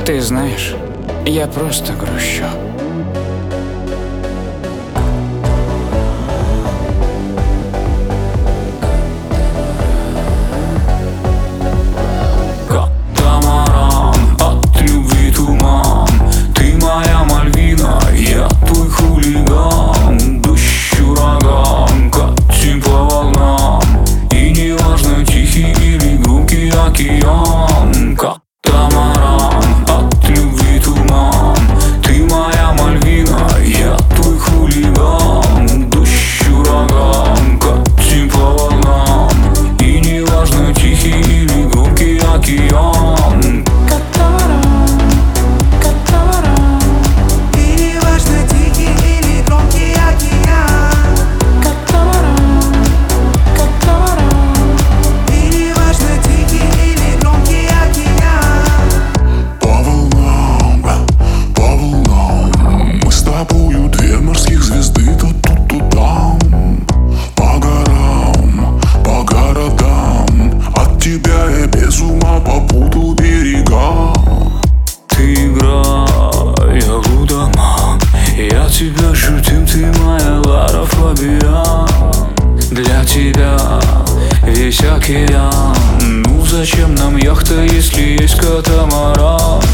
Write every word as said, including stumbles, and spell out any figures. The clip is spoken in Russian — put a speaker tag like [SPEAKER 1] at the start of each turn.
[SPEAKER 1] Ты знаешь, я просто грущу.
[SPEAKER 2] Катамаран, от любви туман. Ты моя Мальвина, я твой хулиган. Дождь, ураган, катим по волнам. И неважно, тихий или громкий океан. Катамаран, от любви туман. Ты моя Мальвина, я твой хулиган. Дождь, ураган, катим по волнам. И неважно, тихий или громкий океан.
[SPEAKER 3] Попутал берега.
[SPEAKER 2] Ты играй, я лудоман. Я тебя шутим, ты моя Лара Фабиан. Для тебя весь океан. Ну зачем нам яхта, если есть катамаран?